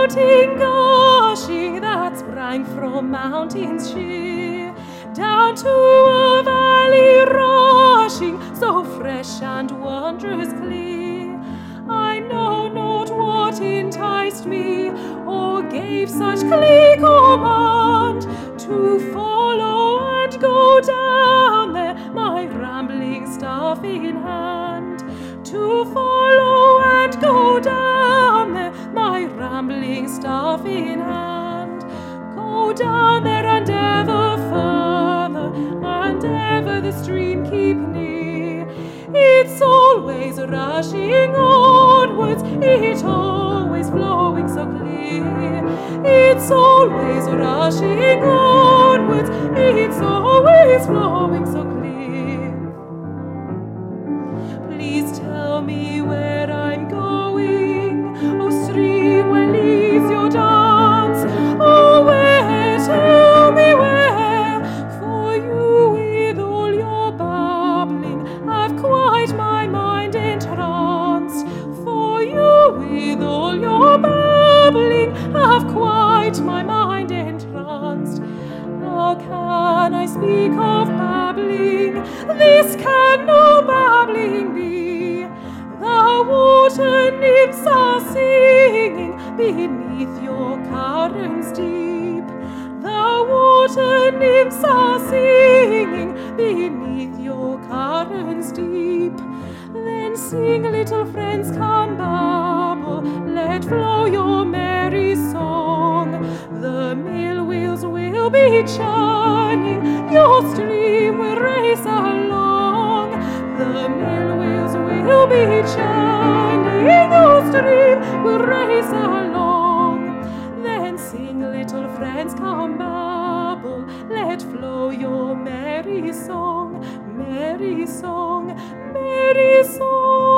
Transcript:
fountain gushing that sprang from mountains sheer, down to a valley rushing, so fresh and wondrous clear. I know not what enticed me, or gave such clear command, to follow and go down there, my rambling staff in hand. To follow and go down there, my rambling staff in hand. Go down there and ever further, and ever the stream keep near. It's always rushing onwards, it always flowing so clear. It's always rushing onwards, it's always flowing so clear. Please tell me where I'm going, O stream, where leads your dance? Oh, where, tell me where, for you with all your babbling have quite my mind entranced. For you with all your babbling have quite my mind entranced. How can I speak of babbling? This can no babbling be. The water nymphs are singing beneath your currents deep. The water nymphs are singing beneath your currents deep. Then sing, little friends, come babble, let flow your merry song. The mill wheels will be churning, your stream will race along. The mill wheels will be churning, your stream will race along. Then sing, little friends, come babble, let flow your merry song, merry song, merry song.